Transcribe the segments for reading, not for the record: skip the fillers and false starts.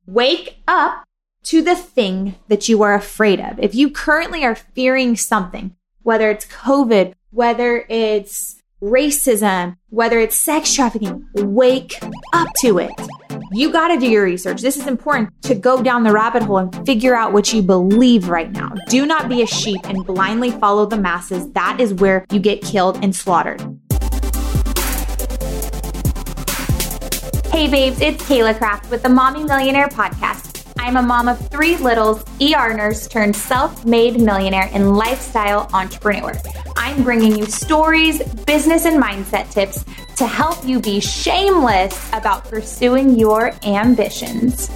Wake up to the thing that you are afraid of. If you currently are fearing something, whether it's COVID, whether it's racism, whether it's sex trafficking, wake up to it. You got to do your research. This is important to go down the rabbit hole and figure out what you believe right now. Do not be a sheep and blindly follow the masses. That is where you get killed and slaughtered. Hey babes, it's Kayla Kraft with the Mommy Millionaire Podcast. I'm a mom of 3 littles, ER nurse turned self-made millionaire and lifestyle entrepreneur. I'm bringing you stories, business, and mindset tips to help you be shameless about pursuing your ambitions.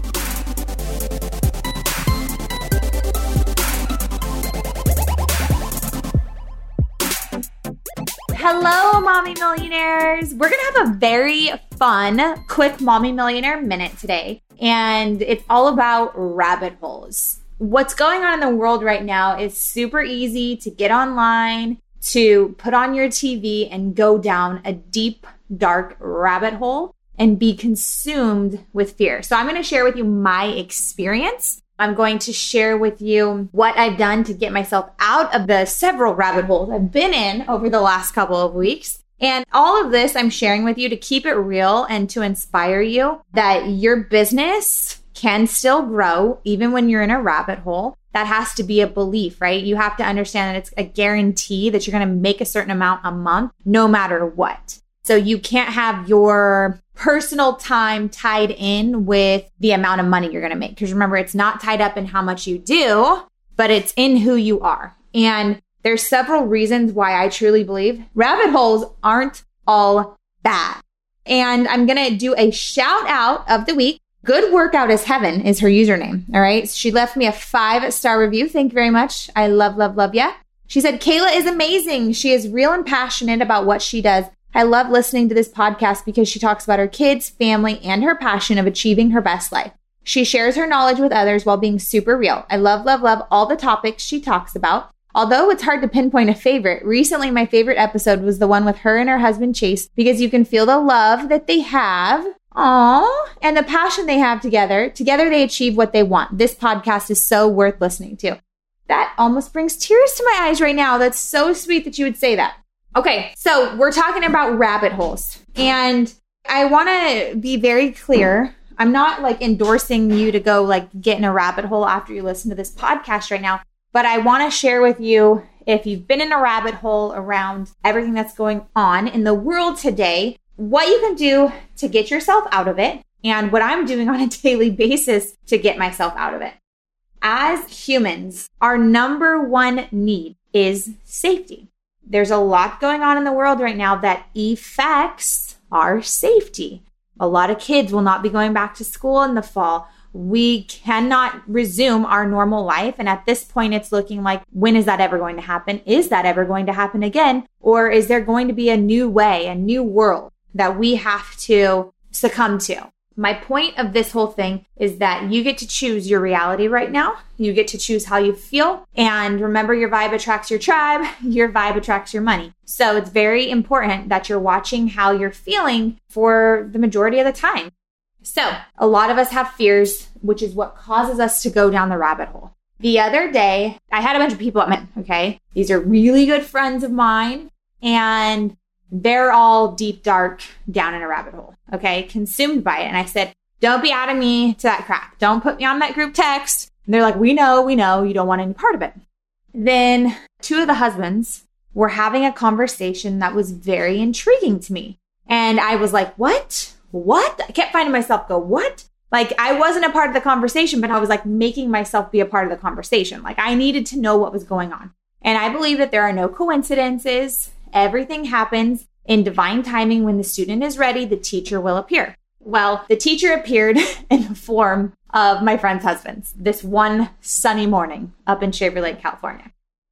Hello, Mommy Millionaires. We're going to have a very fun, quick Mommy Millionaire minute today. And it's all about rabbit holes. What's going on in the world right now is super easy to get online, to put on your TV and go down a deep, dark rabbit hole and be consumed with fear. So I'm going to share with you my experience. I'm going to share with you what I've done to get myself out of the several rabbit holes I've been in over the last couple of weeks. And all of this I'm sharing with you to keep it real and to inspire you that your business can still grow even when you're in a rabbit hole. That has to be a belief, right? You have to understand that it's a guarantee that you're going to make a certain amount a month, no matter what. So you can't have your personal time tied in with the amount of money you're going to make. Because remember, it's not tied up in how much you do, but it's in who you are. And there's several reasons why I truly believe rabbit holes aren't all bad. And I'm going to do a shout out of the week. Good Workout is Heaven is her username. All right. She left me a 5-star review. Thank you very much. I love ya. She said, Kayla is amazing. She is real and passionate about what she does. I love listening to this podcast because she talks about her kids, family, and her passion of achieving her best life. She shares her knowledge with others while being super real. I love all the topics she talks about. Although it's hard to pinpoint a favorite, recently my favorite episode was the one with her and her husband Chase because you can feel the love that they have, and the passion they have together. Together they achieve what they want. This podcast is so worth listening to. That almost brings tears to my eyes right now. That's so sweet that you would say that. Okay, so we're talking about rabbit holes. And I want to be very clear. I'm not endorsing you to go get in a rabbit hole after you listen to this podcast right now. But I want to share with you, if you've been in a rabbit hole around everything that's going on in the world today, what you can do to get yourself out of it and what I'm doing on a daily basis to get myself out of it. As humans, our number one need is safety. There's a lot going on in the world right now that affects our safety. A lot of kids will not be going back to school in the fall. We cannot resume our normal life. And at this point, it's looking like, when is that ever going to happen? Is that ever going to happen again? Or is there going to be a new way, a new world that we have to succumb to? My point of this whole thing is that you get to choose your reality right now. You get to choose how you feel. And remember, your vibe attracts your tribe. Your vibe attracts your money. So it's very important that you're watching how you're feeling for the majority of the time. So a lot of us have fears, which is what causes us to go down the rabbit hole. The other day, I had a bunch of people at okay? These are really good friends of mine, and they're all deep, dark, down in a rabbit hole, okay? Consumed by it. And I said, don't be adding me to that crap. Don't put me on that group text. And they're like, we know, you don't want any part of it. Then 2 of the husbands were having a conversation that was very intriguing to me. And I was like, what? I kept finding myself go, what? I wasn't a part of the conversation, but I was making myself be a part of the conversation. I needed to know what was going on. And I believe that there are no coincidences. Everything happens in divine timing. When the student is ready, the teacher will appear. Well, the teacher appeared in the form of my friend's husbands this one sunny morning up in Shaver Lake, California.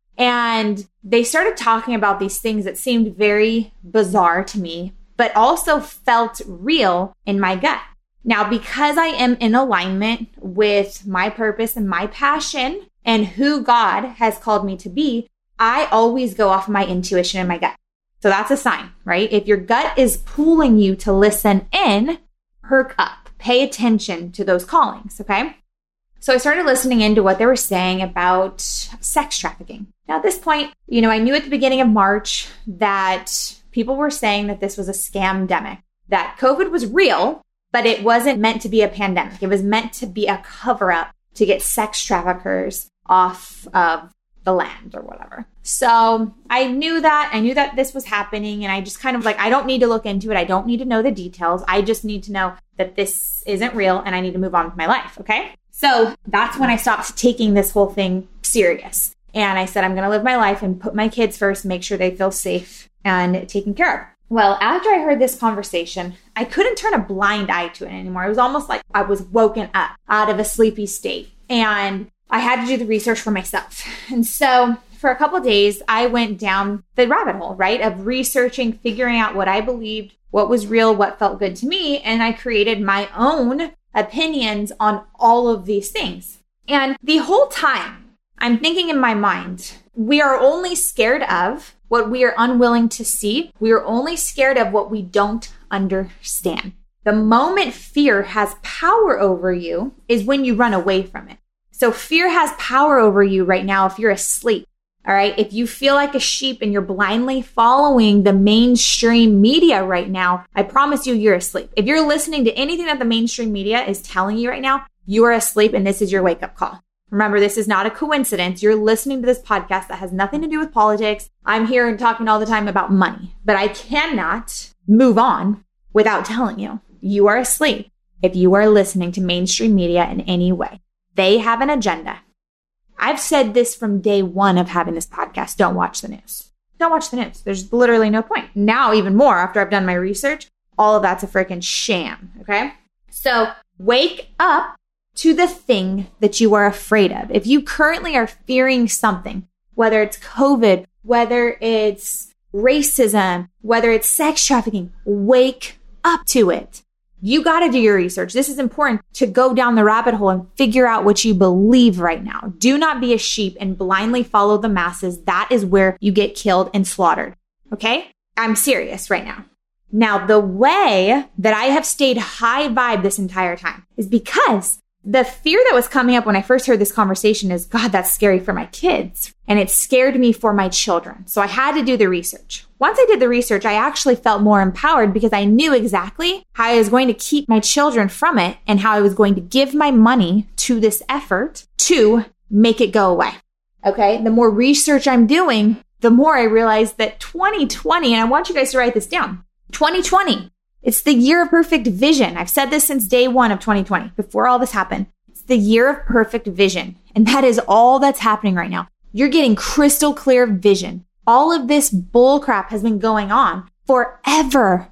And they started talking about these things that seemed very bizarre to me, but also felt real in my gut. Now, because I am in alignment with my purpose and my passion and who God has called me to be, I always go off of my intuition and my gut. So that's a sign, right? If your gut is pulling you to listen in, perk up. pay attention to those callings, okay? So I started listening into what they were saying about sex trafficking. Now, at this point, I knew at the beginning of March that people were saying that this was a scamdemic, that COVID was real, but it wasn't meant to be a pandemic. It was meant to be a cover-up to get sex traffickers off of the land or whatever. So I knew that this was happening, and I just kind of I don't need to look into it. I don't need to know the details. I just need to know that this isn't real and I need to move on with my life. Okay. So that's when I stopped taking this whole thing serious. And I said, I'm going to live my life and put my kids first, make sure they feel safe and taken care of. Well, after I heard this conversation, I couldn't turn a blind eye to it anymore. It was almost like I was woken up out of a sleepy state, and I had to do the research for myself. And so for a couple of days, I went down the rabbit hole, right, of researching, figuring out what I believed, what was real, what felt good to me. And I created my own opinions on all of these things. And the whole time, I'm thinking in my mind, we are only scared of what we are unwilling to see. We are only scared of what we don't understand. The moment fear has power over you is when you run away from it. So fear has power over you right now if you're asleep. All right. If you feel like a sheep and you're blindly following the mainstream media right now, I promise you're asleep. If you're listening to anything that the mainstream media is telling you right now, you are asleep, and this is your wake up call. Remember, this is not a coincidence. You're listening to this podcast that has nothing to do with politics. I'm here and talking all the time about money, but I cannot move on without telling you, you are asleep if you are listening to mainstream media in any way. They have an agenda. I've said this from day one of having this podcast. Don't watch the news. Don't watch the news. There's literally no point. Now, even more after I've done my research, all of that's a freaking sham. Okay. So wake up to the thing that you are afraid of. If you currently are fearing something, whether it's COVID, whether it's racism, whether it's sex trafficking, wake up to it. You got to do your research. This is important to go down the rabbit hole and figure out what you believe right now. Do not be a sheep and blindly follow the masses. That is where you get killed and slaughtered. Okay? I'm serious right now. Now, the way that I have stayed high vibe this entire time is because the fear that was coming up when I first heard this conversation is, God, that's scary for my kids. And it scared me for my children. So I had to do the research. Once I did the research, I actually felt more empowered because I knew exactly how I was going to keep my children from it and how I was going to give my money to this effort to make it go away. Okay. The more research I'm doing, the more I realize that 2020, and I want you guys to write this down, 2020, it's the year of perfect vision. I've said this since day one of 2020, before all this happened. It's the year of perfect vision. And that is all that's happening right now. You're getting crystal clear vision. All of this bull crap has been going on forever,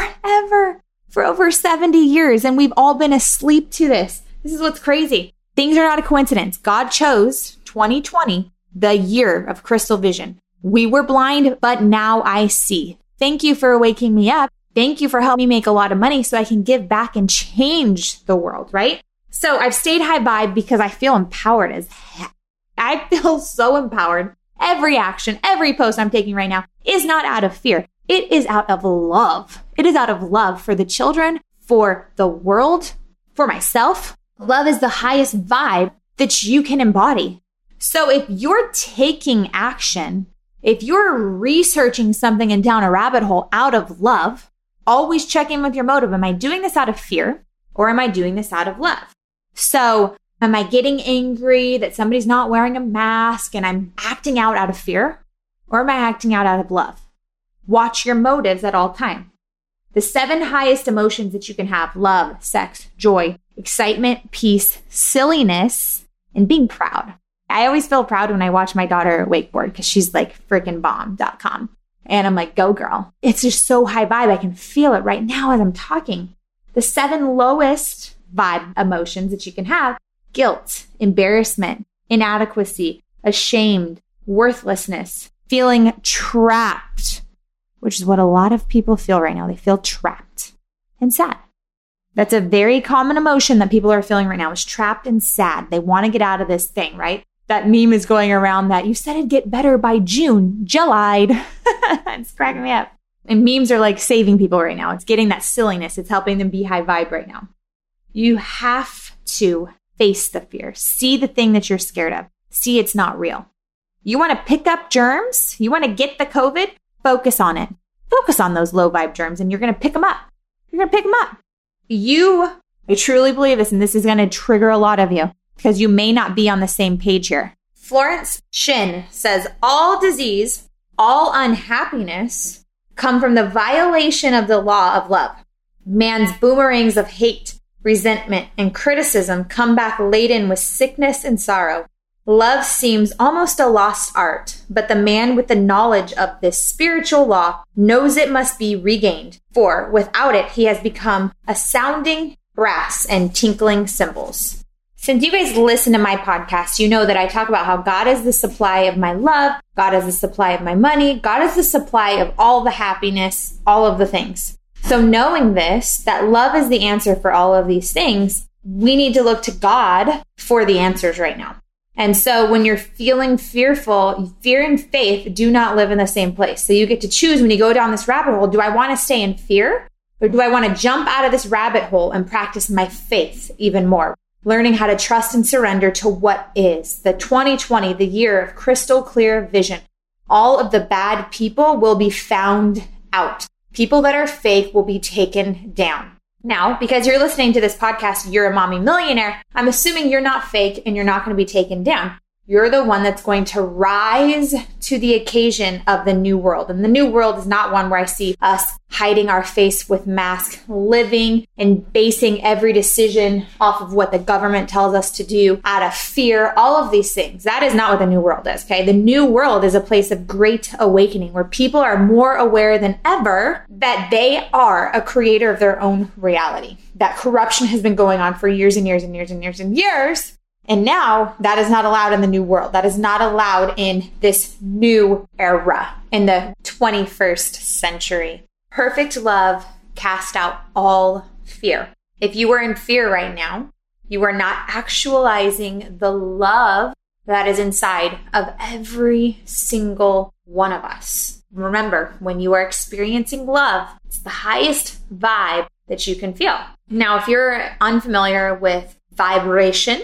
for over 70 years. And we've all been asleep to this. This is what's crazy. Things are not a coincidence. God chose 2020, the year of crystal vision. We were blind, but now I see. Thank you for waking me up. Thank you for helping me make a lot of money so I can give back and change the world, right? So I've stayed high vibe because I feel empowered as heck. I feel so empowered. Every action, every post I'm taking right now is not out of fear. It is out of love. It is out of love for the children, for the world, for myself. Love is the highest vibe that you can embody. So if you're taking action, if you're researching something and down a rabbit hole out of love, always check in with your motive. Am I doing this out of fear or am I doing this out of love? So am I getting angry that somebody's not wearing a mask and I'm acting out of fear, or am I acting out of love? Watch your motives at all time. The 7 highest emotions that you can have: love, sex, joy, excitement, peace, silliness, and being proud. I always feel proud when I watch my daughter wakeboard because she's like freaking bomb.com. And I'm like, go girl. It's just so high vibe. I can feel it right now as I'm talking. The 7 lowest vibe emotions that you can have: guilt, embarrassment, inadequacy, ashamed, worthlessness, feeling trapped, which is what a lot of people feel right now. They feel trapped and sad. That's a very common emotion that people are feeling right now, is trapped and sad. They want to get out of this thing, right? That meme is going around that you said it'd get better by June, July. It's cracking me up. And memes are like saving people right now. It's getting that silliness. It's helping them be high vibe right now. You have to face the fear. See the thing that you're scared of. See it's not real. You want to pick up germs? You want to get the COVID? Focus on it. Focus on those low vibe germs and you're going to pick them up. You're going to pick them up. I truly believe this, and this is going to trigger a lot of you because you may not be on the same page here. Florence Shin says, all disease, all unhappiness come from the violation of the law of love. Man's boomerangs of hate, resentment, and criticism come back laden with sickness and sorrow. Love seems almost a lost art, but the man with the knowledge of this spiritual law knows it must be regained, for without it, he has become a sounding brass and tinkling cymbals. Since you guys listen to my podcast, you know that I talk about how God is the supply of my love, God is the supply of my money, God is the supply of all the happiness, all of the things. So knowing this, that love is the answer for all of these things, we need to look to God for the answers right now. And so when you're feeling fearful, fear and faith do not live in the same place. So you get to choose when you go down this rabbit hole, do I want to stay in fear or do I want to jump out of this rabbit hole and practice my faith even more? Learning how to trust and surrender to what is. The 2020, the year of crystal clear vision. All of the bad people will be found out. People that are fake will be taken down. Now, because you're listening to this podcast, you're a mommy millionaire, I'm assuming you're not fake and you're not going to be taken down. You're the one that's going to rise to the occasion of the new world. And the new world is not one where I see us hiding our face with masks, living and basing every decision off of what the government tells us to do out of fear, all of these things. That is not what the new world is, okay? The new world is a place of great awakening where people are more aware than ever that they are a creator of their own reality. That corruption has been going on for years and years and years and years and years. And now that is not allowed in the new world. That is not allowed in this new era, in the 21st century. Perfect love casts out all fear. If you are in fear right now, you are not actualizing the love that is inside of every single one of us. Remember, when you are experiencing love, it's the highest vibe that you can feel. Now, if you're unfamiliar with vibration,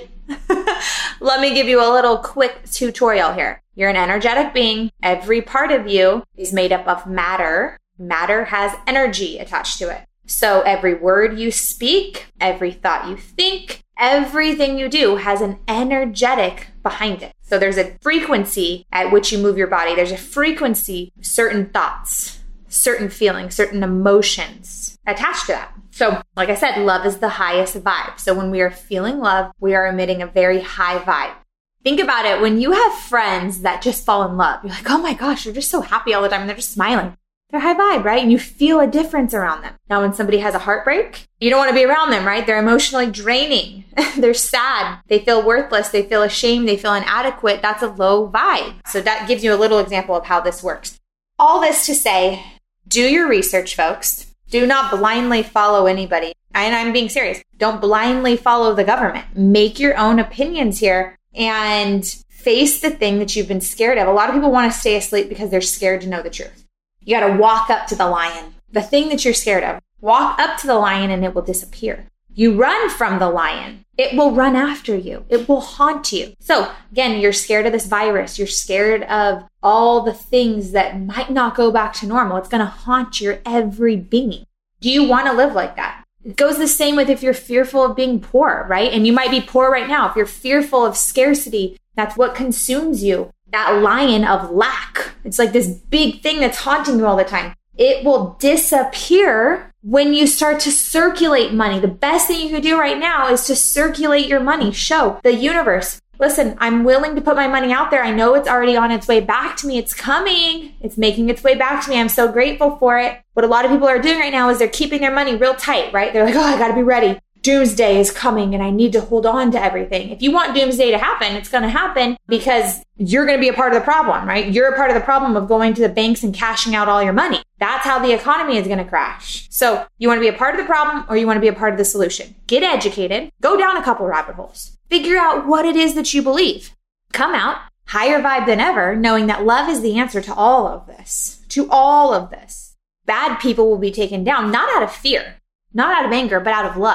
let me give you a little quick tutorial here. You're an energetic being. Every part of you is made up of matter. Matter has energy attached to it. So every word you speak, every thought you think, everything you do has an energetic behind it. So there's a frequency at which you move your body. There's a frequency, certain thoughts, certain feelings, certain emotions attached to that. So, like I said, love is the highest vibe. So when we are feeling love, we are emitting a very high vibe. Think about it. When you have friends that just fall in love, you're like, oh my gosh, they're just so happy all the time. And they're just smiling. They're high vibe, right? And you feel a difference around them. Now, when somebody has a heartbreak, you don't want to be around them, right? They're emotionally draining. They're sad. They feel worthless. They feel ashamed. They feel inadequate. That's a low vibe. So that gives you a little example of how this works. All this to say, do your research, folks. Do not blindly follow anybody. And I'm being serious. Don't blindly follow the government. Make your own opinions here and face the thing that you've been scared of. A lot of people want to stay asleep because they're scared to know the truth. You got to walk up to the lion, the thing that you're scared of. Walk up to the lion and it will disappear. You run from the lion. It will run after you. It will haunt you. So again, you're scared of this virus. You're scared of all the things that might not go back to normal. It's going to haunt your every being. Do you want to live like that? It goes the same with if you're fearful of being poor, right? And you might be poor right now. If you're fearful of scarcity, that's what consumes you. That lion of lack. It's like this big thing that's haunting you all the time. It will disappear when you start to circulate money. The best thing you can do right now is to circulate your money. Show the universe, listen, I'm willing to put my money out there. I know it's already on its way back to me. It's coming. It's making its way back to me. I'm so grateful for it. What a lot of people are doing right now is they're keeping their money real tight, right? They're like, oh, I got to be ready. Doomsday is coming and I need to hold on to everything. If you want doomsday to happen, it's going to happen because you're going to be a part of the problem, right? You're a part of the problem of going to the banks and cashing out all your money. That's how the economy is going to crash. So you want to be a part of the problem or you want to be a part of the solution. Get educated, go down a couple rabbit holes, figure out what it is that you believe. Come out higher vibe than ever, knowing that love is the answer to all of this, Bad people will be taken down, not out of fear, not out of anger, but out of love.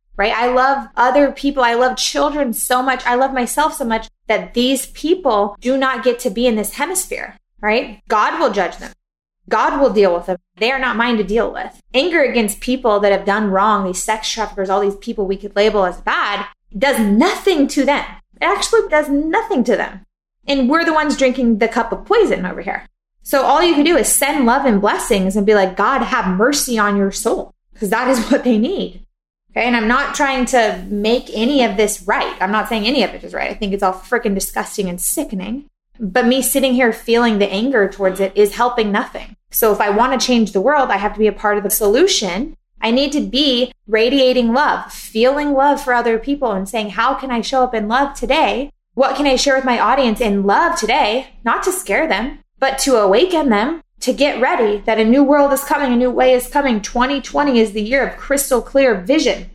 right? I love other people. I love children so much. I love myself so much that these people do not get to be in this hemisphere, right? God will judge them. God will deal with them. They are not mine to deal with. Anger against people that have done wrong, these sex traffickers, all these people we could label as bad, does nothing to them. It actually does nothing to them. And we're the ones drinking the cup of poison over here. So all you can do is send love and blessings and be like, God, have mercy on your soul, because that is what they need. Okay. And I'm not trying to make any of this right. I'm not saying any of it is right. I think it's all freaking disgusting and sickening. But me sitting here feeling the anger towards it is helping nothing. So if I want to change the world, I have to be a part of the solution. I need to be radiating love, feeling love for other people and saying, how can I show up in love today? What can I share with my audience in love today? Not to scare them, but to awaken them, to get ready that a new world is coming, a new way is coming. 2020 is the year of crystal clear vision.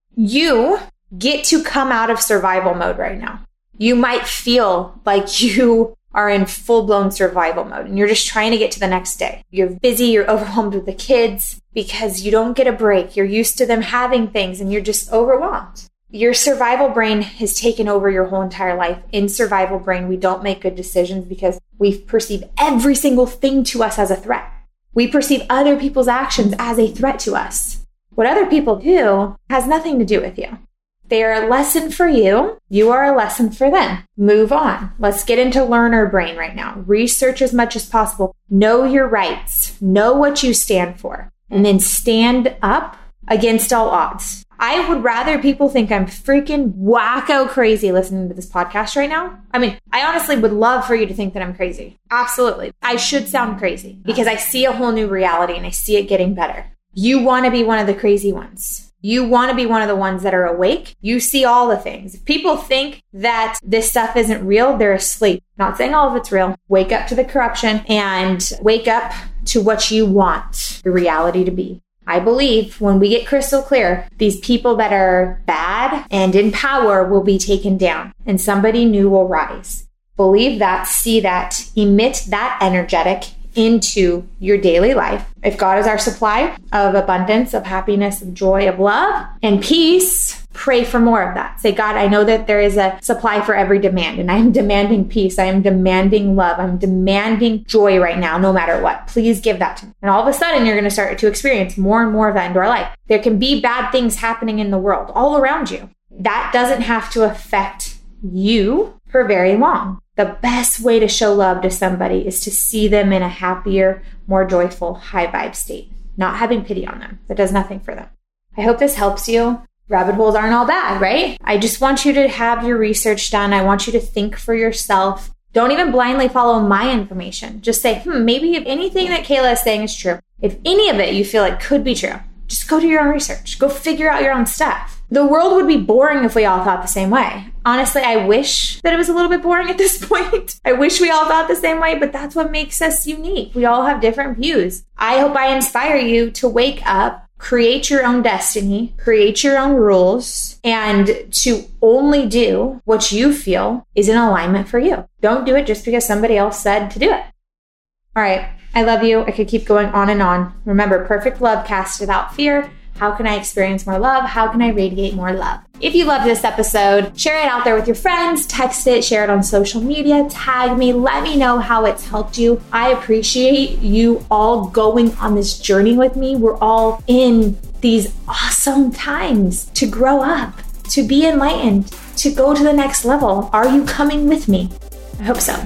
You get to come out of survival mode right now. You might feel like you are in full-blown survival mode and you're just trying to get to the next day. You're busy, you're overwhelmed with the kids because you don't get a break. You're used to them having things and you're just overwhelmed. Your survival brain has taken over your whole entire life. In survival brain, we don't make good decisions because we perceive every single thing to us as a threat. We perceive other people's actions as a threat to us. What other people do has nothing to do with you. They are a lesson for you. You are a lesson for them. Move on. Let's get into learner brain right now. Research as much as possible. Know your rights. Know what you stand for. And then stand up against all odds. I would rather people think I'm freaking wacko crazy listening to this podcast right now. I mean, I honestly would love for you to think that I'm crazy. Absolutely. I should sound crazy because I see a whole new reality and I see it getting better. You want to be one of the crazy ones. You want to be one of the ones that are awake. You see all the things. If people think that this stuff isn't real, they're asleep. Not saying all of it's real. Wake up to the corruption and wake up to what you want the reality to be. I believe when we get crystal clear, these people that are bad and in power will be taken down and somebody new will rise. Believe that, see that, emit that energetic into your daily life. If God is our supply of abundance, of happiness, of joy, of love, and peace, pray for more of that. Say, God, I know that there is a supply for every demand, and I am demanding peace. I am demanding love. I'm demanding joy right now, no matter what. Please give that to me. And all of a sudden, you're going to start to experience more and more of that into our life. There can be bad things happening in the world all around you. That doesn't have to affect you for very long. The best way to show love to somebody is to see them in a happier, more joyful, high vibe state, not having pity on them. That does nothing for them. I hope this helps you. Rabbit holes aren't all bad, right? I just want you to have your research done. I want you to think for yourself. Don't even blindly follow my information. Just say, maybe if anything that Kayla is saying is true, if any of it you feel like could be true, just go do your own research. Go figure out your own stuff. The world would be boring if we all thought the same way. Honestly, I wish that it was a little bit boring at this point. I wish we all thought the same way, but that's what makes us unique. We all have different views. I hope I inspire you to wake up, create your own destiny, create your own rules, and to only do what you feel is in alignment for you. Don't do it just because somebody else said to do it. All right. I love you. I could keep going on and on. Remember, perfect love casts without fear. How can I experience more love? How can I radiate more love? If you loved this episode, share it out there with your friends, text it, share it on social media, tag me, let me know how it's helped you. I appreciate you all going on this journey with me. We're all in these awesome times to grow up, to be enlightened, to go to the next level. Are you coming with me? I hope so.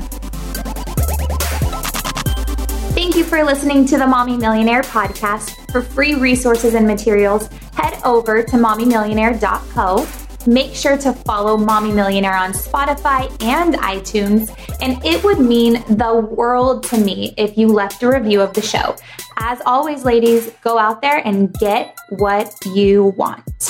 Thank you for listening to the Mommy Millionaire podcast. For free resources and materials, head over to mommymillionaire.co. Make sure to follow Mommy Millionaire on Spotify and iTunes, and it would mean the world to me if you left a review of the show. As always, ladies, go out there and get what you want.